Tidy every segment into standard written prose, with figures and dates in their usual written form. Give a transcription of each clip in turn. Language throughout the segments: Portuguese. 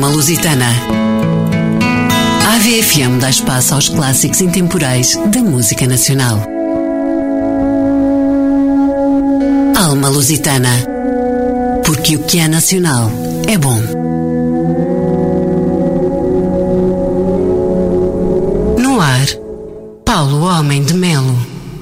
Alma Lusitana. A AVFM dá espaço aos clássicos intemporais da música nacional. Alma Lusitana. Porque o que é nacional é bom. No ar, Paulo Homem de Melo.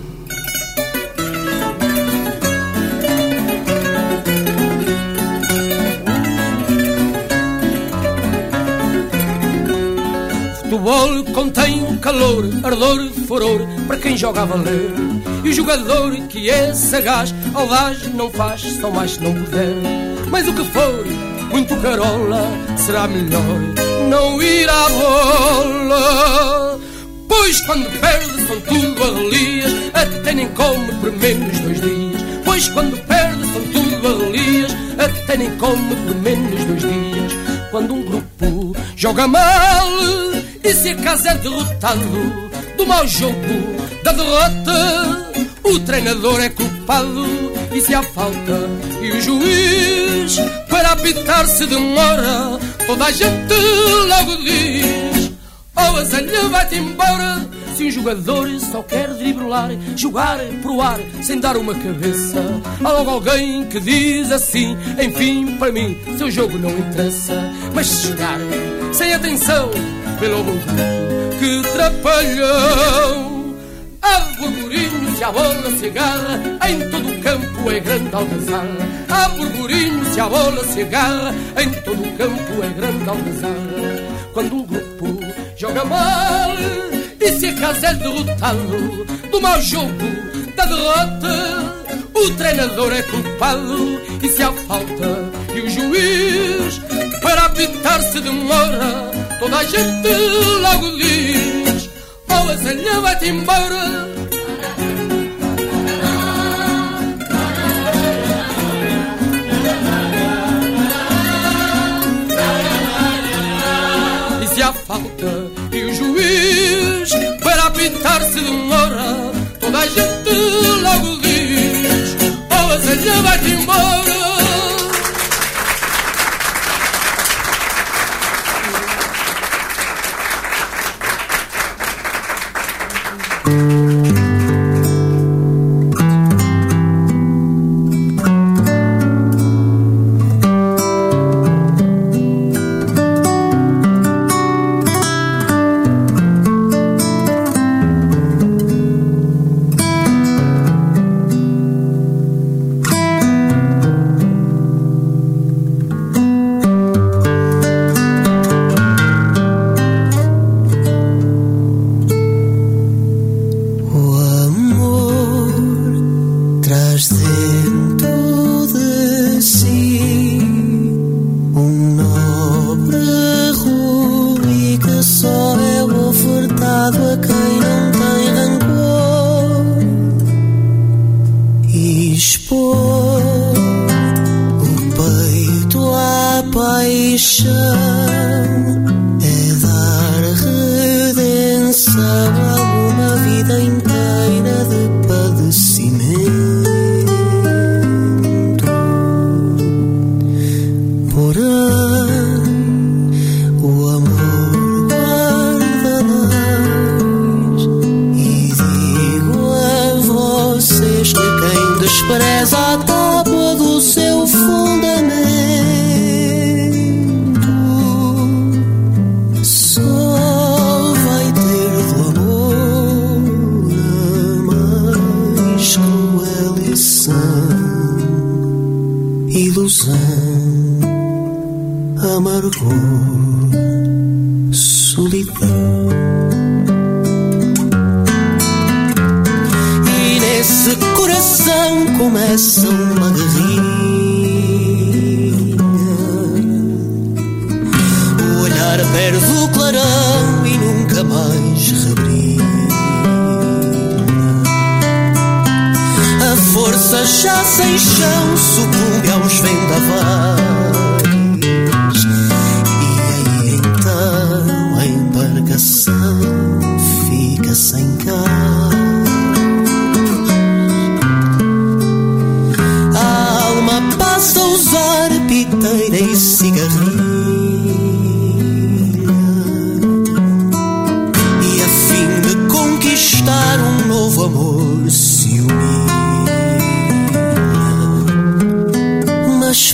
Futebol contém o calor, ardor, furor para quem joga a valer. E o jogador que é sagaz, audaz, não faz, só mais se não puder. Mas o que for, muito carola, será melhor não ir à bola. Pois quando perde são tudo arrelias, até nem come por menos 2 dias. Pois quando perde são tudo arrelias, até nem come por menos 2 dias. Quando um grupo joga mal e se acaso é derrotado do mau jogo, da derrota, o treinador é culpado. E se há falta e o juiz para apitar se demora, toda a gente logo diz: ou a zelha vai-te embora. Se um jogador só quer driblar, jogar pro ar sem dar uma cabeça, há logo alguém que diz assim: enfim, para mim, seu jogo não interessa. Mas se jogar sem atenção, pelo mundo que trapalhão, há burburinho se a bola se agarra, em todo o campo é grande algazarra. Há burburinho se a bola se agarra, em todo o campo é grande algazarra. Quando um grupo joga mal e se acaso é derrotado do mau jogo, da derrota, o treinador é culpado. E se há falta e o juiz para apitar se demora, toda a gente logo diz: ou a zelha vai-te embora. E se há falta e o juiz para apitar se demora, toda a gente logo diz: ou a zelha vai-te embora. Já sem chão sucumbe aos vendavais, e aí então a embarcação fica sem cais. A alma passa a usar piteira e cigarrinho,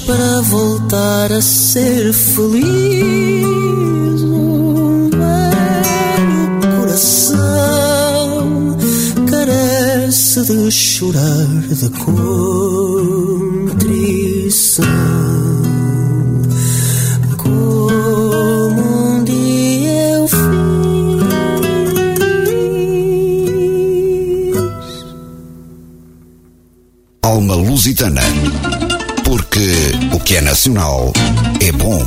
para voltar a ser feliz. Um velho coração carece de chorar de contrição. Como um dia eu fiz. Alma lusitana. Porque o que é nacional é bom.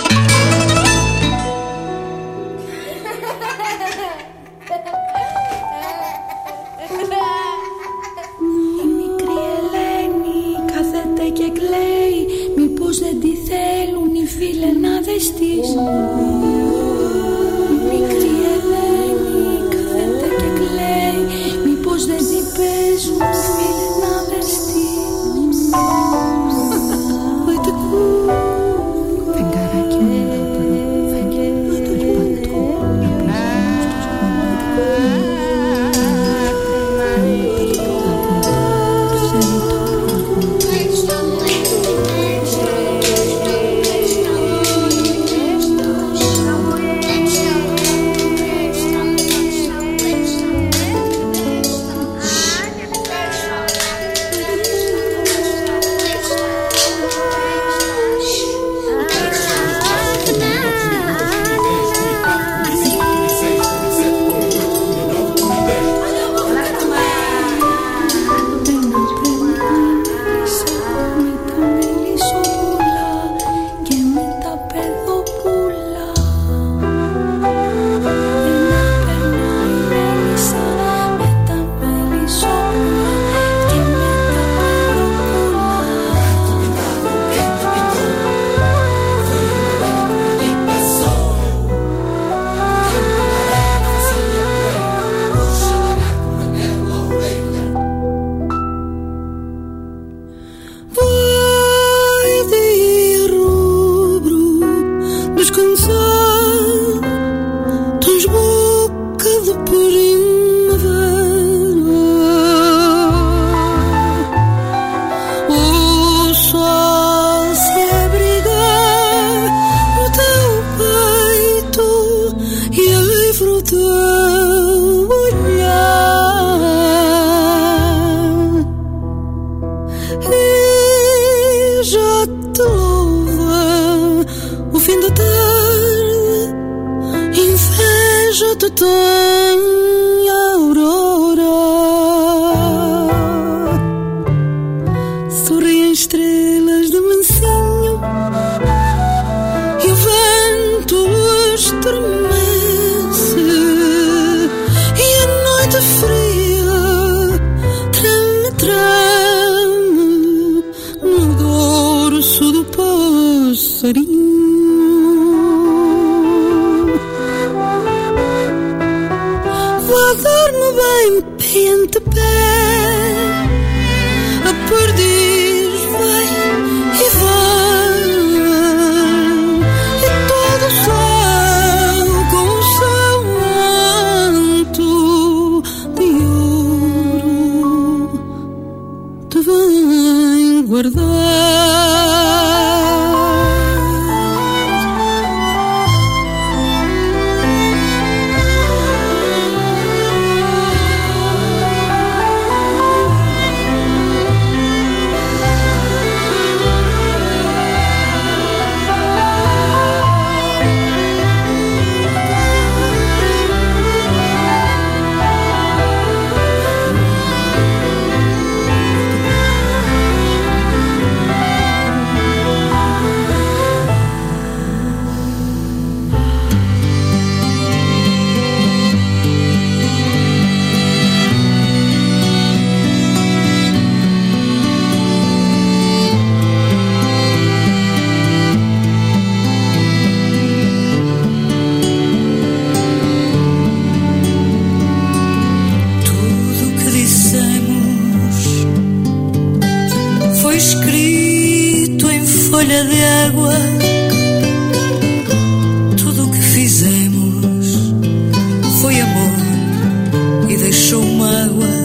Η μικρή Ελένη κάθεται και κλαίει. Μήπως δεν τη θέλουν οι φιλενάδες της. Μικρή Ελένη κάθεται και κλαίει. Μήπως δεν τη παίζουν οι φιλενάδες της.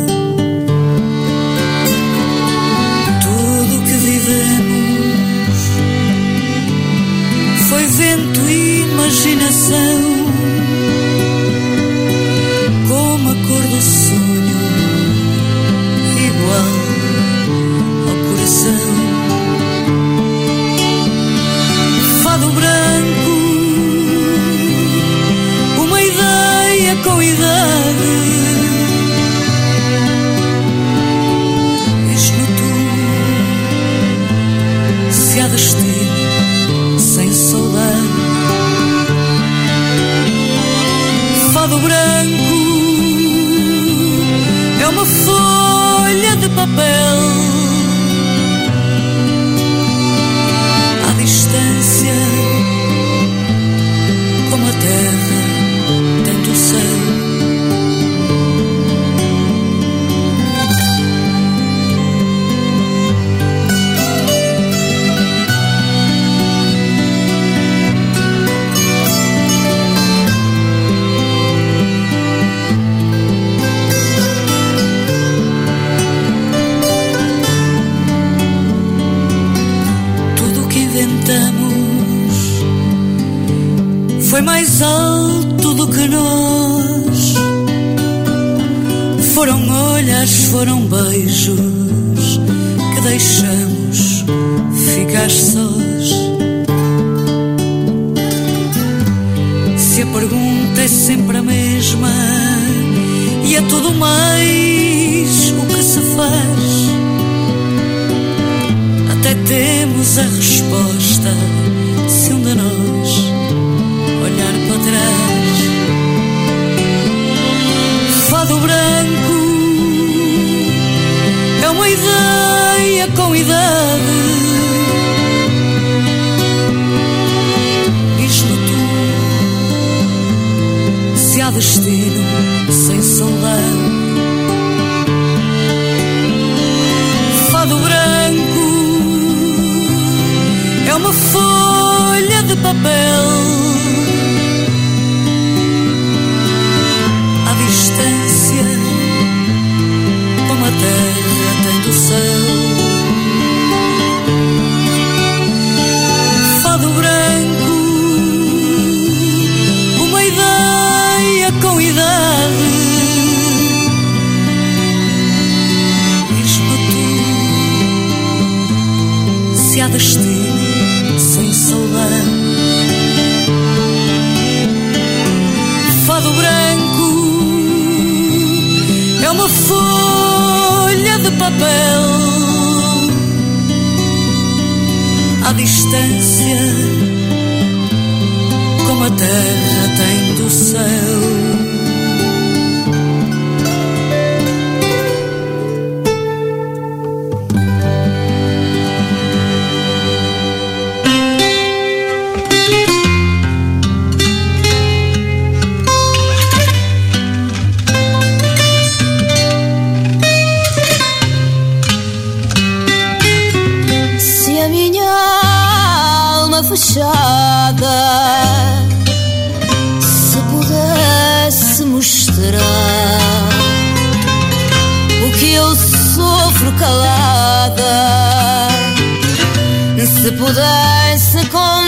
Tudo que vivemos foi vento e imaginação, como a cor do sonho, igual ao coração. Fado branco, uma ideia com idade, diz-me tu se há destino sem saudade. Fado branco é uma folha de papel, à distância, como a terra tem do céu. Foi mais alto do que nós. Foram olhares, foram beijos que deixamos ficar sós. Se a pergunta é sempre a mesma e é tudo mais o que se faz, até temos a resposta se um de nós olhar para trás. Fado branco é uma ideia com idade, diz-me tu se há destino sem saudade. Fado branco é uma folha de papel, à distância, como a terra tem do céu. Fado branco, uma ideia com idade, diz-me tu se há destino sem saudade. Fado branco é uma folha de papel, à distância, como a terra tem do céu. Fechada, se pudesse mostrar o que eu sofro calada, se pudesse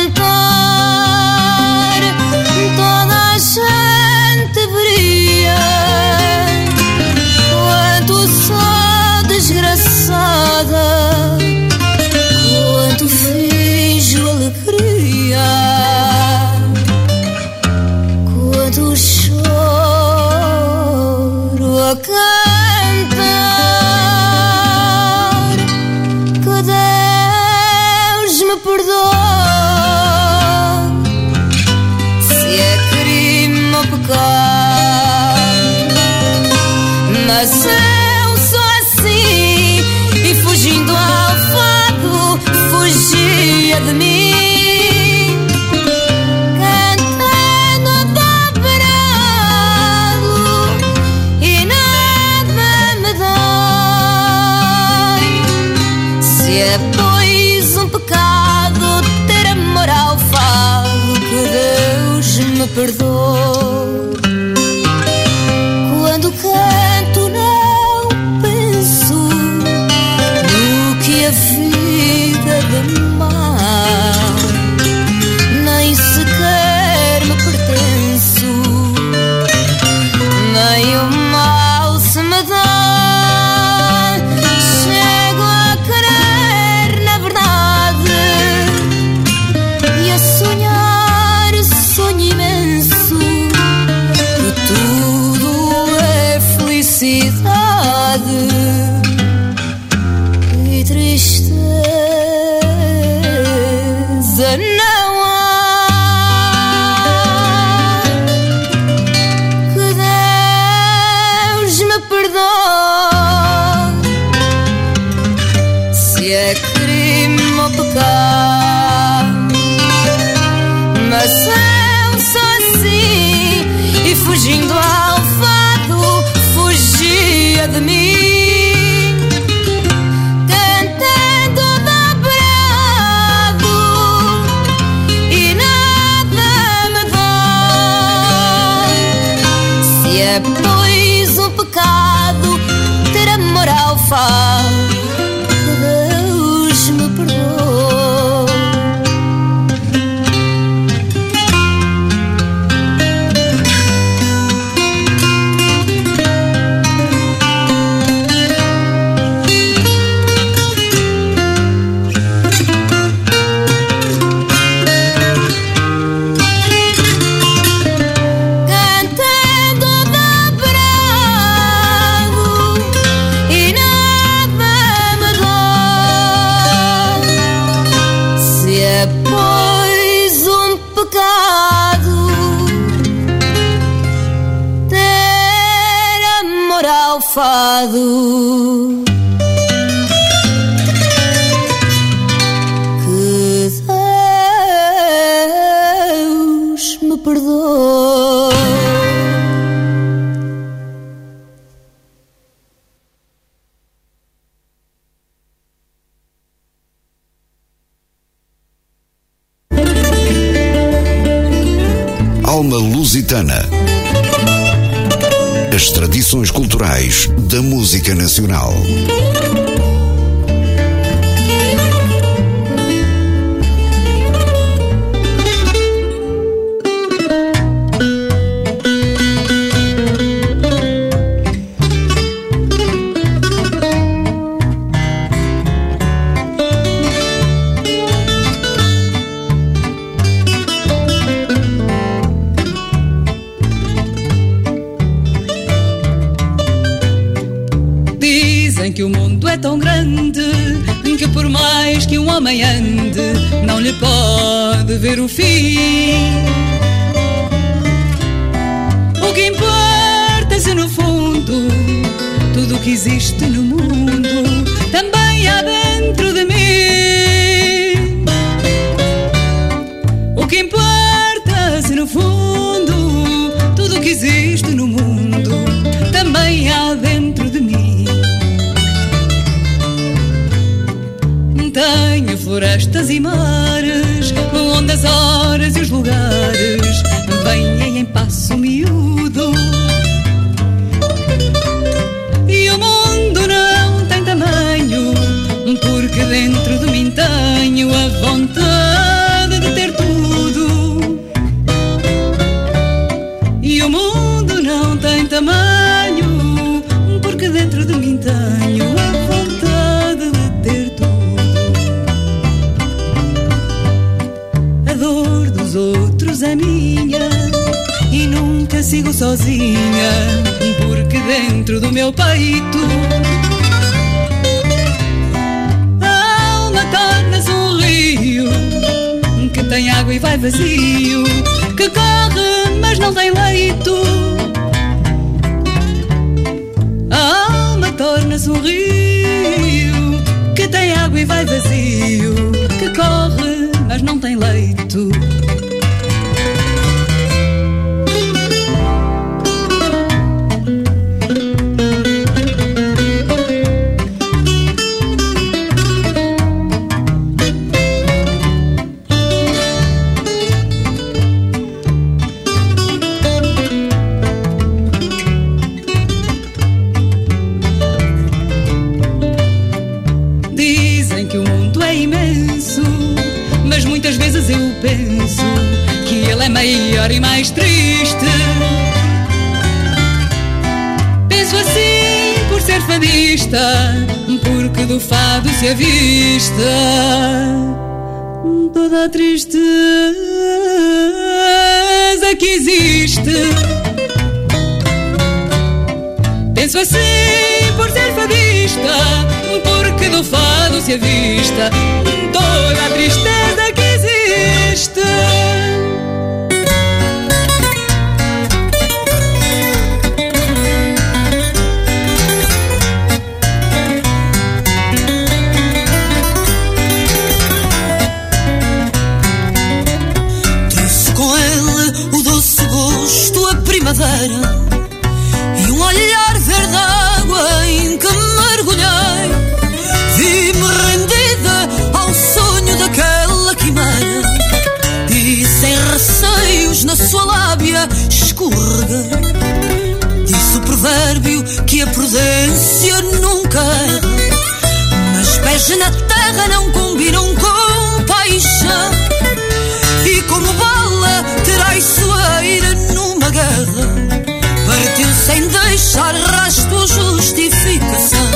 contar, toda a gente veria quanto sou desgraçada, quanto finjo alegria, quanto choro a cantar. Que Deus me perdoe se é crime ou pecado, mas eu sou assim e fugindo ao fado fugia de mim. É pois um pecado ter amor ao fado, que Deus me perdoe. Quando canto não penso no que a vida de mal, nem causa não há. Que Deus me perdoe se é crime ou pecado, mas eu sou assim e fugindo ao fado fugia de mim. É pois um pecado ter amor ao fado. Que Deus me perdoe. Fado. Que Deus me perdoe. Alma Lusitana. As tradições culturais da música nacional. Que o mundo é tão grande que por mais que um homem ande não lhe pode ver o fim. O que importa se no fundo tudo o que existe no mundo também há dentro de mim. O que importa se no fundo tudo o que existe no mundo também há dentro de mim. Tenho florestas e mares, onde as horas e os lugares vêm em passo miúdo. E o mundo não tem tamanho, porque dentro de mim tenho a vontade de ter tudo. E o mundo não tem tamanho, porque dentro de mim tenho a vontade de ter tudo. Outros é minha e nunca sigo sozinha, porque dentro do meu peito a alma torna-se um rio que tem água e vai vazio, que corre mas não tem leito. A alma torna-se um rio que tem água e vai vazio, que corre mas não tem leito. Dizem que o mundo é imenso, mas muitas vezes eu penso que ele é maior e mais triste. Penso assim por ser fadista, porque do fado se avista toda a tristeza que existe. Penso assim por ser fadista, porque do fado se avista toda a tristeza que existe. primavera e um olhar verde água em que mergulhei. Vi-me rendida ao sonho daquela quimera e sem receios na sua lábia escorreguei. Disse o provérbio que a prudência nunca erra, mas pés na terra não combinam com paixão. E como bala traiçoeira numa guerra, partiu sem deixar rastro ou justificação.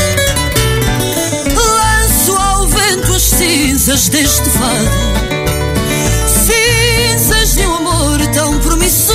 Lanço ao vento as cinzas deste fado, cinzas de um amor tão promissor.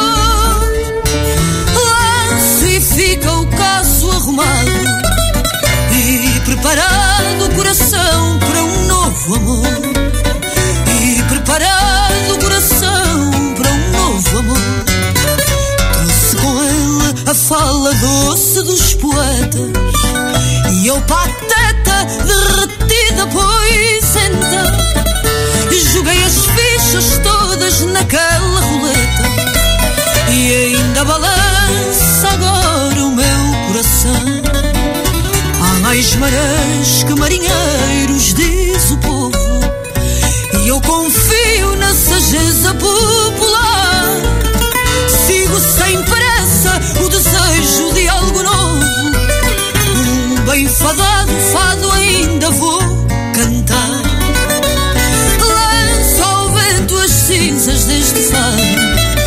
Lanço e fica o caso arrumado e preparado o coração para um novo amor. E preparado o coração para um novo amor. Trouxe com ele a fala doce dos poetas e eu pateta derretida, pois então joguei as fichas todas naquela roleta e ainda balança agora o meu coração. Há mais marés que marinheiros, diz o povo, e eu confio na sageza popular. Sigo sem pressa o desejo de algo novo, um bem fadado fado ainda vou cantar. Lanço ao vento as cinzas deste fado,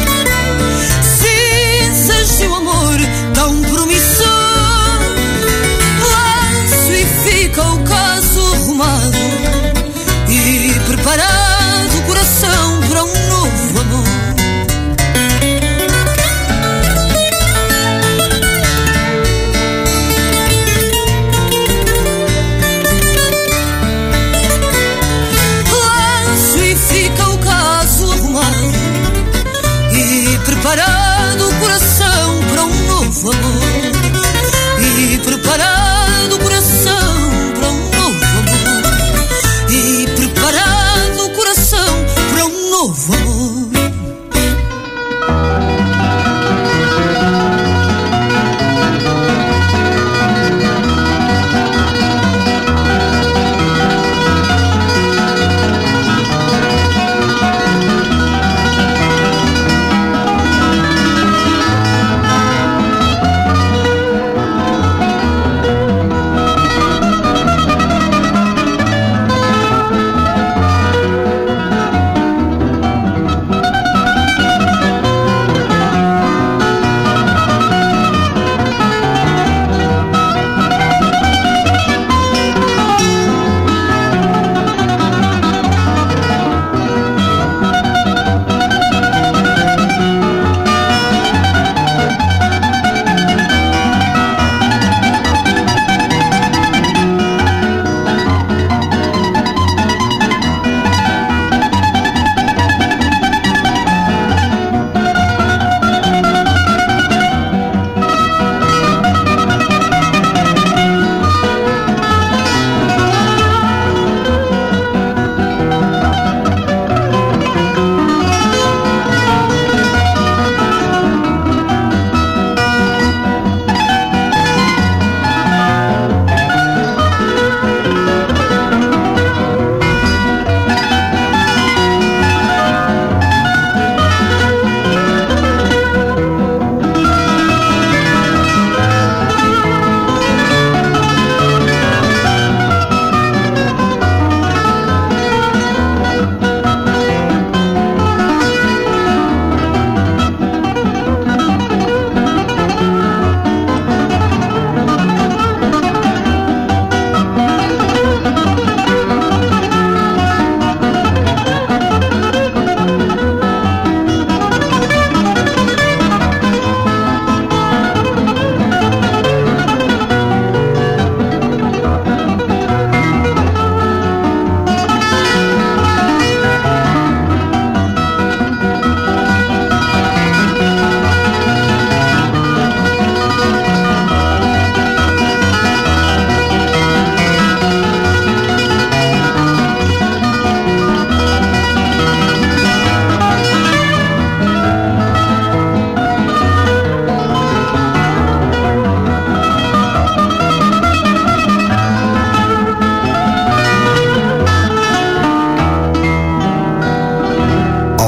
cinzas de um amor tão promissor. Lanço e fica o caso arrumado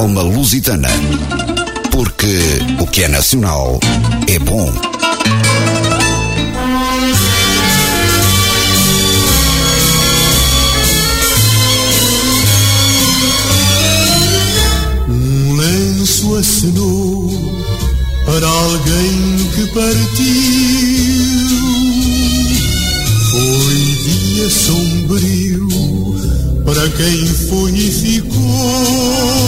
alma lusitana. Porque o que é nacional é bom. Um lenço acenou para alguém que partiu. Foi dia sombrio para quem foi e ficou.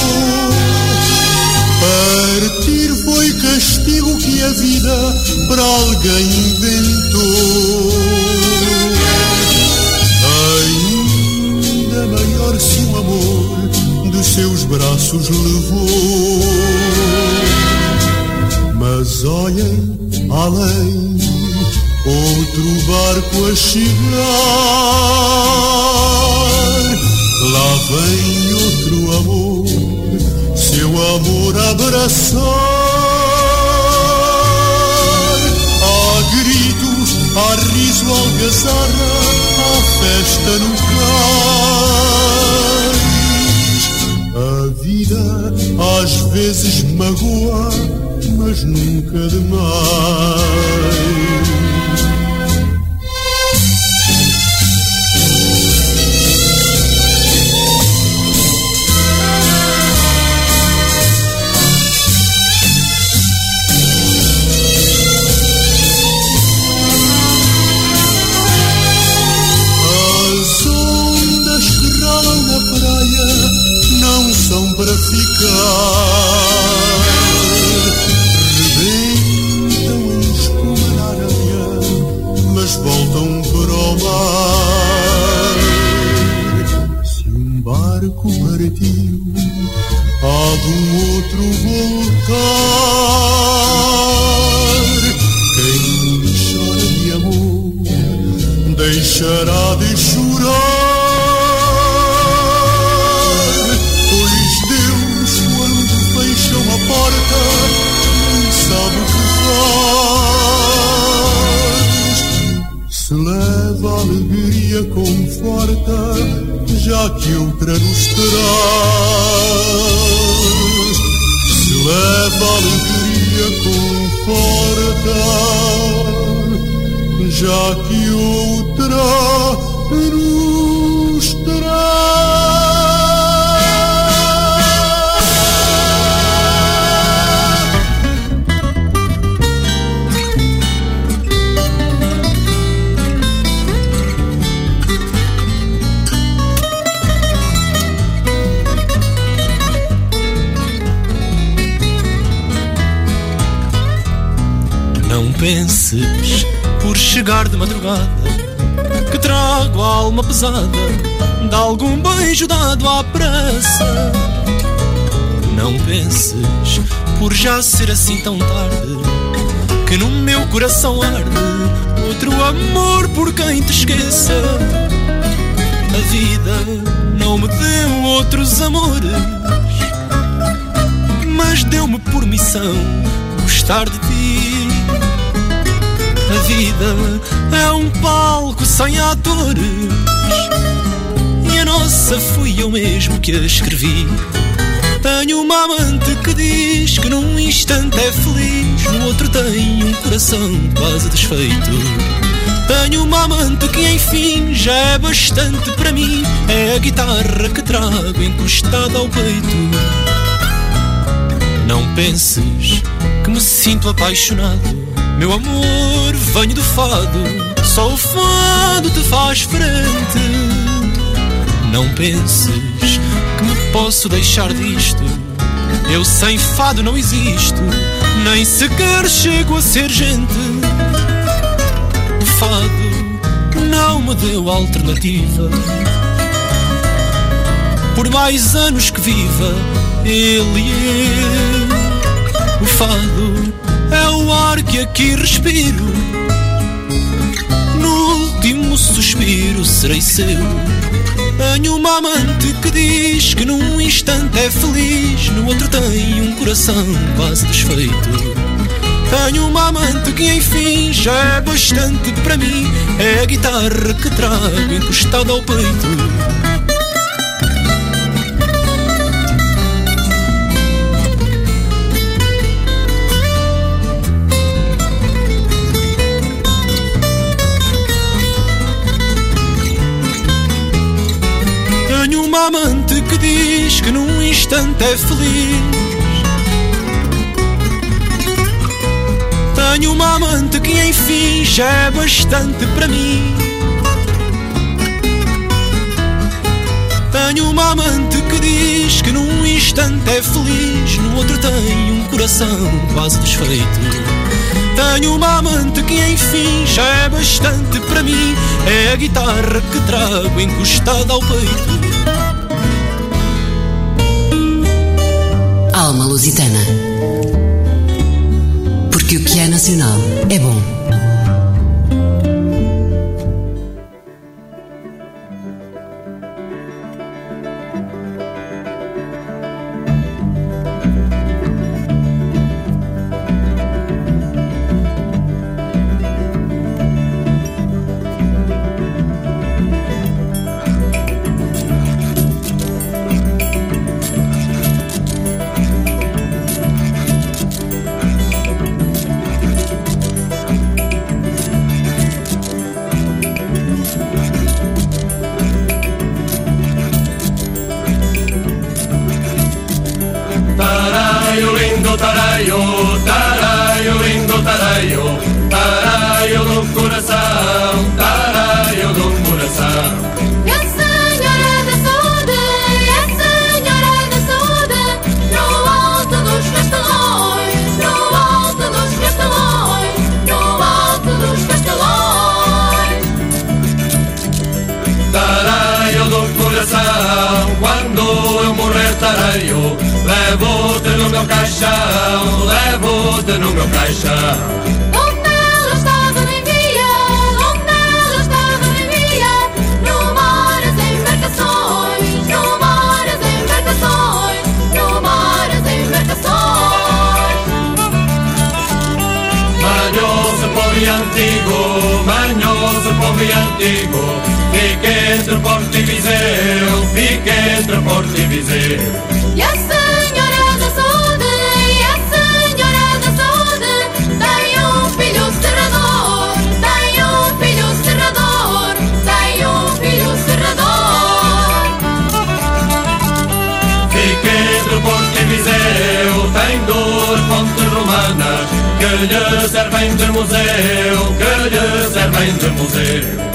Partir foi castigo que a vida para alguém inventou. Ainda maior se o amor dos seus braços levou. Mas olhem além, outro barco a chegar. Lá vem outro amor, seu amor a abraçar. Há gritos, há riso, algazarra, há festa no cais. A vida às vezes magoa, mas nunca demais. Para ficar, rebentam em espuma na areia, mas voltam para o mar. Se um barco partiu, há de um outro voltar. Quem chora de amor deixará de chorar. Se leva a alegria, conforta, já que outra nos traz. Se leva a alegria, conforta, já que outra nos traz. Penses, por chegar de madrugada, que trago a alma pesada de algum beijo dado à pressa. Não penses, por já ser assim tão tarde, que no meu coração arde outro amor por quem te esqueça. A vida não me deu outros amores, mas deu-me por missão gostar de ti. A vida é um palco sem atores, e a nossa fui eu mesmo que a escrevi. Tenho uma amante que diz que num instante é feliz, no outro tem um coração quase desfeito. Tenho uma amante que enfim já é bastante para mim, é a guitarra que trago encostada ao peito. Não penses que me sinto apaixonado, meu amor, venho do fado, só o fado te faz frente. Não penses que me posso deixar disto, eu sem fado não existo, nem sequer chego a ser gente. O fado não me deu alternativa, por mais anos que viva ele e eu. O fado é o ar que aqui respiro, no último suspiro serei seu. Tenho uma amante que diz que num instante é feliz, no outro tem um coração quase desfeito. Tenho uma amante que enfim já é bastante para mim, é a guitarra que trago encostada ao peito. amante que diz que num instante é feliz. Tenho uma amante que enfim já é bastante para mim. Tenho uma amante que diz que num instante é feliz, no outro tem um coração quase desfeito. Tenho uma amante que enfim já é bastante para mim, é a guitarra que trago encostada ao peito. Alma Lusitana, porque o que é nacional é bom. Levo-te no meu caixão, levo-te no meu caixão. Onde ela estava nem via, onde ela estava nem via. No mar as embarcações, no mar as embarcações, no mar as embarcações. Manhoso povo antigo, manhoso povo antigo. Fique entre Porto e Viseu, fique entre Porto e Viseu. E a senhora da saúde, e a senhora da saúde, tem um filho serrador, tem um filho serrador, tem um filho serrador. Fique entre Porto e Viseu, tem duas pontes romanas que lhe servem de museu, que lhe servem de museu.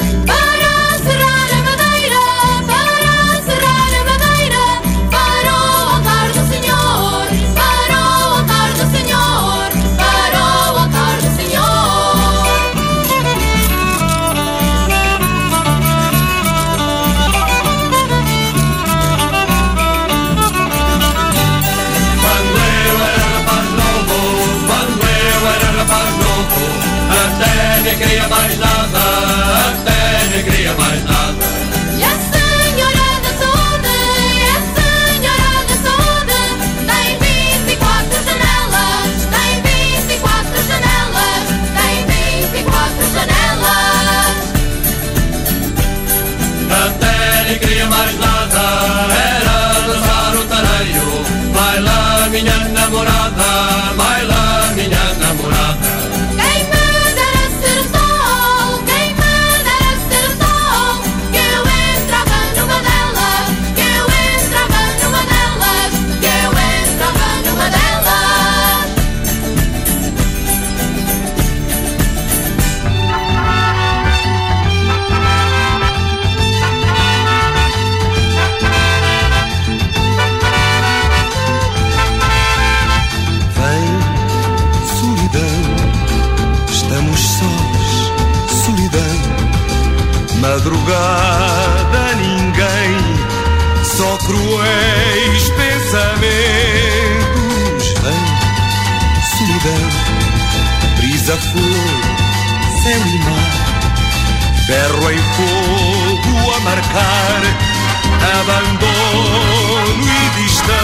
Nem queria mais nada, até nem queria mais nada. E a senhora da saúde, e a senhora da saúde, tem 24 janelas, tem 24 janelas, tem 24 janelas. Até nem queria mais nada, era dançar o tareio. Vai lá minha namorada, vai lá minha namorada. Madrugada ninguém, só cruéis pensamentos. Vem, solidão, brisa, flor, céu e mar, ferro em fogo a marcar, abandono e distância.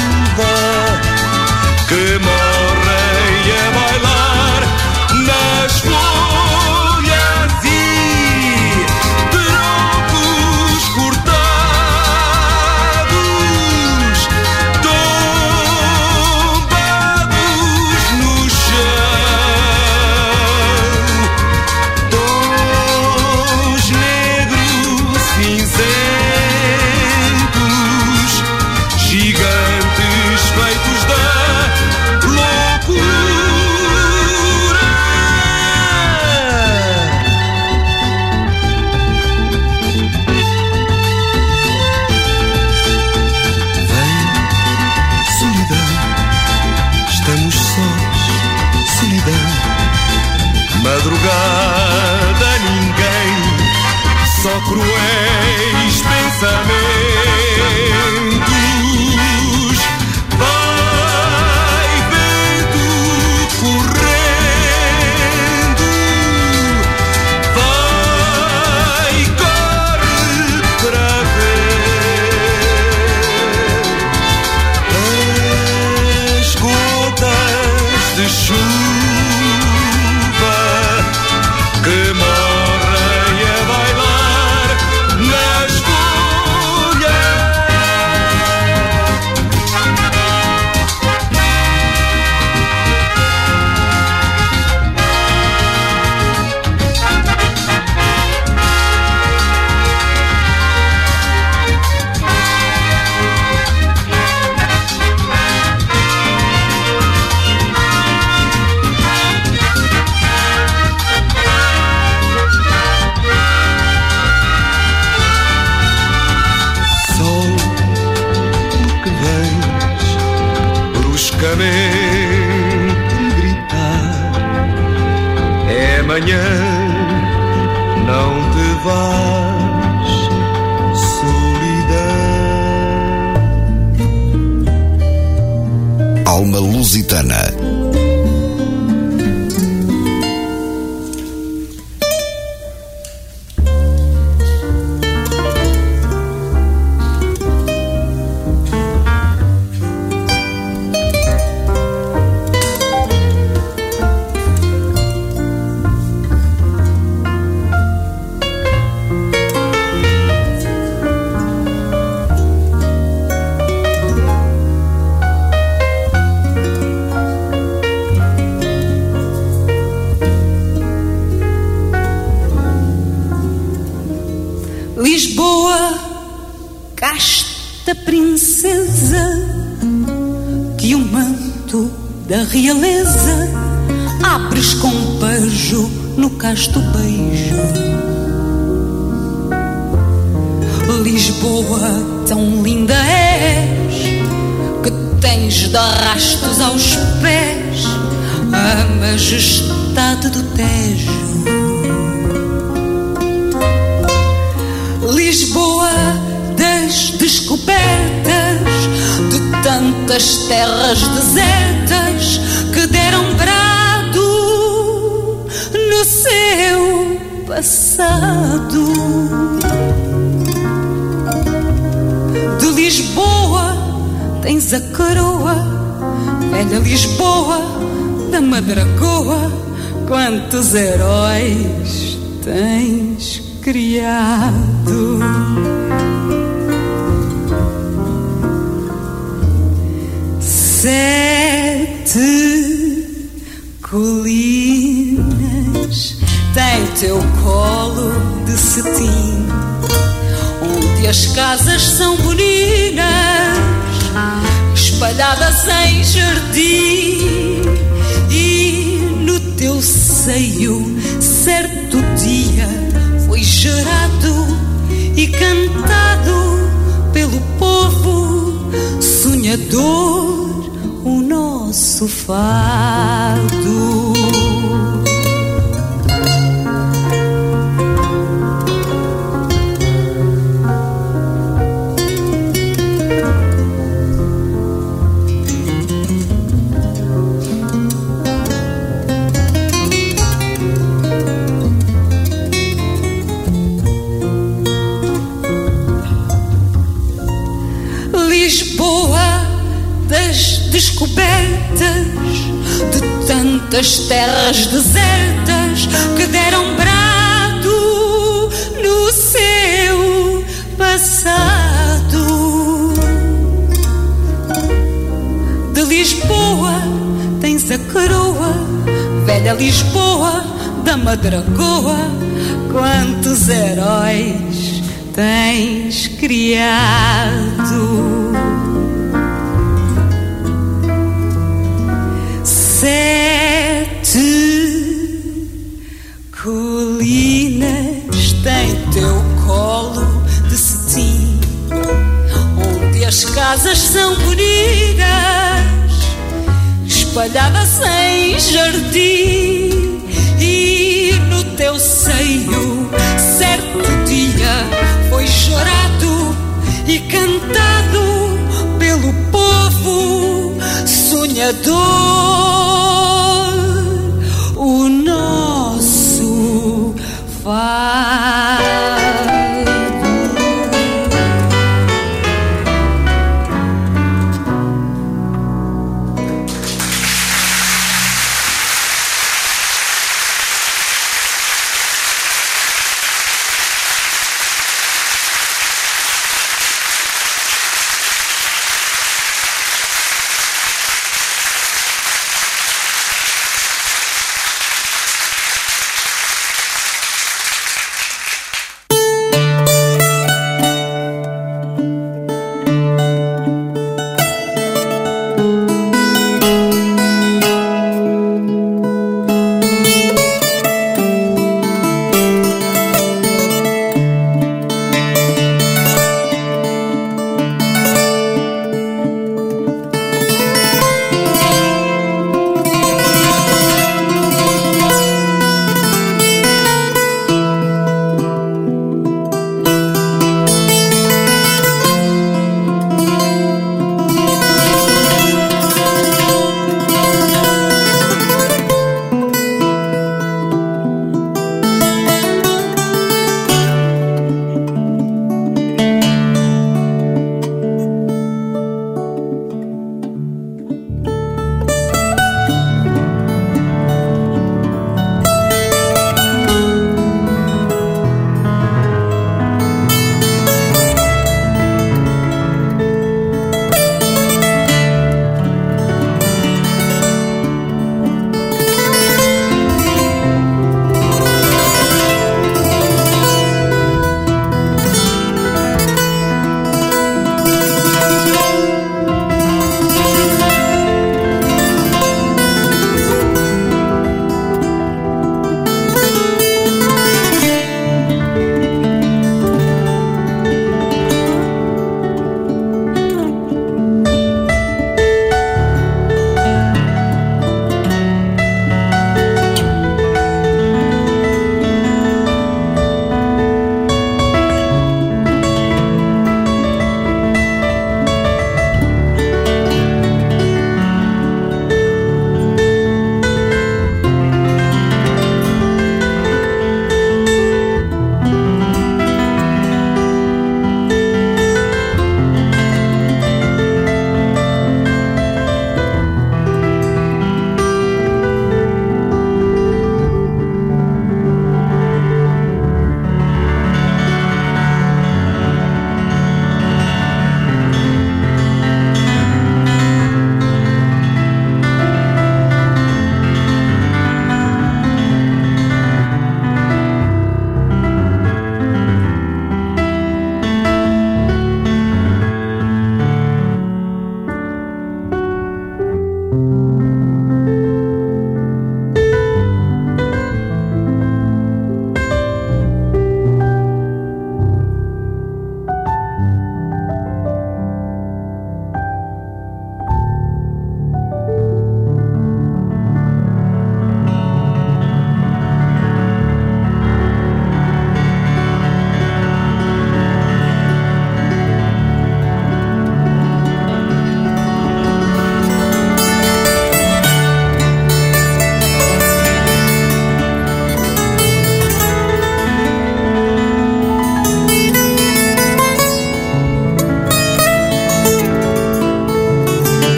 Que morrem a bailar nas madrugada ninguém, só cruéis pensamentos. Vai vento correndo, vai, corre para ver as gotas de chuva que morrem a bailar nas gritar: é amanhã, não te vás, solidão. Alma Lusitana. Lisboa, casta princesa, que o manto da realeza abres com beijo no casto beijo. Lisboa, tão linda és, que tens de arrastos aos pés a majestade do Tejo. Lisboa das descobertas, de tantas terras desertas que deram brado no seu passado. De Lisboa tens a coroa, velha Lisboa da Madragoa, quantos heróis tens criado. Sete colinas tem teu colo de cetim, onde as casas são boninas, espalhadas em jardim, e no teu seio certo dia foi gerado e cantado pelo povo sonhador o nosso fado. Lisboa das descobertas, de tantas terras desertas que deram brado no seu passado. De Lisboa tens a coroa, velha Lisboa da Madragoa, quantos heróis tens criado. Sete colinas tem teu colo de cetim, onde as casas são bonitas, espalhadas em jardim, e seio. Certo dia foi chorado e cantado pelo povo sonhador, o nosso fado.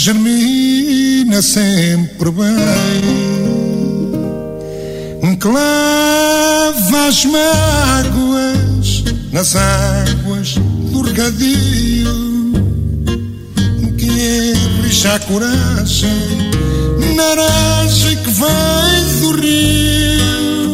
germina sempre bem, que lava as mágoas nas águas do regadio, que enrixa a coragem na aragem que vem do rio.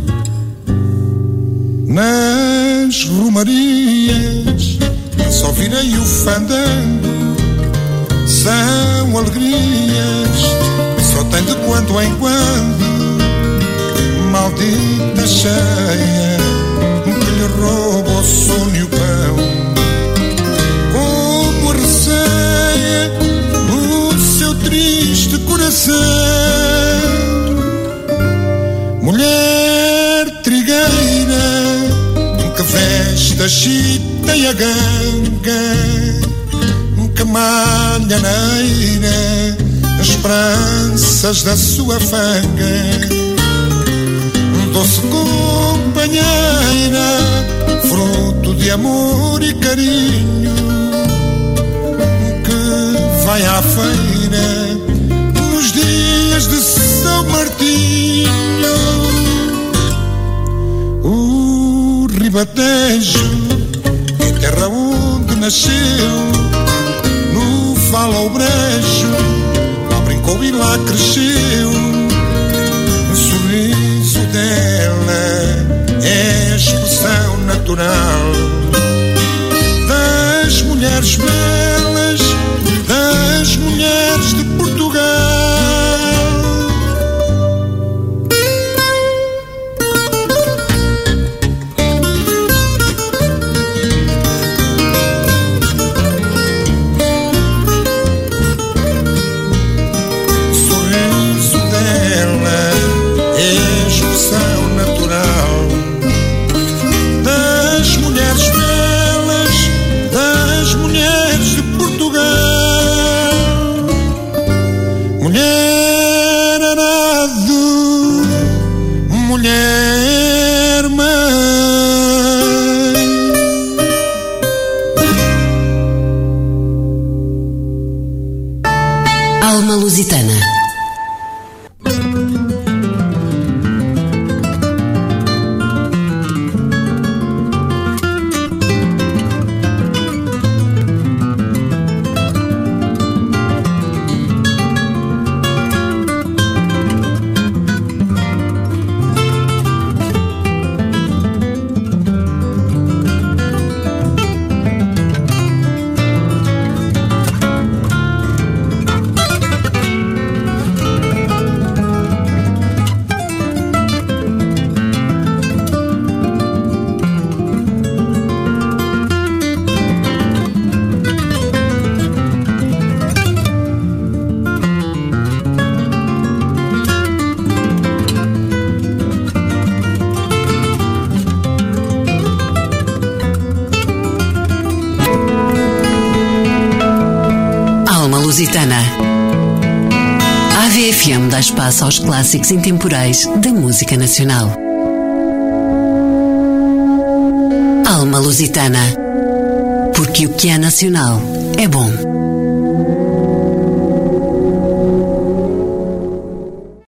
Nas romarias só virei o fandango, são alegrias, só tem de quando em quando. Maldita cheia que lhe rouba o sono e o pão, como receia o seu triste coração. Mulher trigueira que veste a chita e a ganga, que malha na eira esperanças da sua fanga. Doce companheira, fruto de amor e carinho, que vai à feira nos dias de São Martinho. O Ribatejo, em terra onde nasceu, no Val ao Brejo, lá brincou e lá cresceu. Dela é a expressão natural das mulheres belas, das mulheres de Portugal. O sorriso dela é a expressão natural das mulheres belas, das mulheres de Portugal. Mulher arado, mulher mãe. Alma Lusitana. Lusitana. A AVFM dá espaço aos clássicos intemporais da música nacional. Alma Lusitana. Porque o que é nacional é bom.